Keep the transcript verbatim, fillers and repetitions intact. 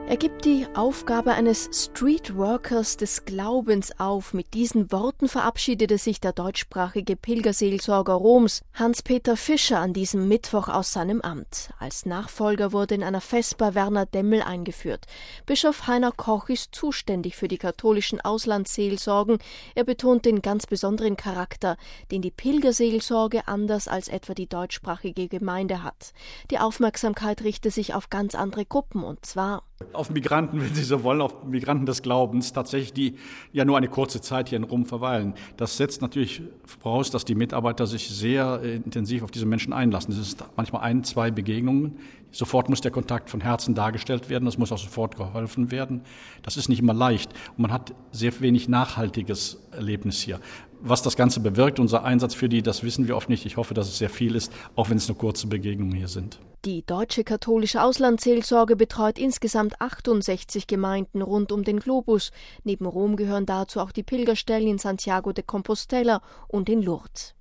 Er gibt die Aufgabe eines Streetworkers des Glaubens auf. Mit diesen Worten verabschiedete sich der deutschsprachige Pilgerseelsorger Roms, Hans-Peter Fischer, an diesem Mittwoch aus seinem Amt. Als Nachfolger wurde in einer Vesper Werner Demmel eingeführt. Bischof Heiner Koch ist zuständig für die katholischen Auslandsseelsorgen. Er betont den ganz besonderen Charakter, den die Pilgerseelsorge anders als etwa die deutschsprachige Gemeinde hat. Die Aufmerksamkeit richte sich auf ganz andere Gruppen, und zwar auf Migranten, wenn Sie so wollen, auf Migranten des Glaubens, tatsächlich, die ja nur eine kurze Zeit hier in Rom verweilen. Das setzt natürlich voraus, dass die Mitarbeiter sich sehr intensiv auf diese Menschen einlassen. Das ist manchmal ein, zwei Begegnungen. Sofort muss der Kontakt von Herzen dargestellt werden, das muss auch sofort geholfen werden. Das ist nicht immer leicht und man hat sehr wenig nachhaltiges Erlebnis hier. Was das Ganze bewirkt, unser Einsatz für die, das wissen wir oft nicht. Ich hoffe, dass es sehr viel ist, auch wenn es nur kurze Begegnungen hier sind. Die Deutsche Katholische Auslandsseelsorge betreut insgesamt achtundsechzig Gemeinden rund um den Globus. Neben Rom gehören dazu auch die Pilgerstellen in Santiago de Compostela und in Lourdes.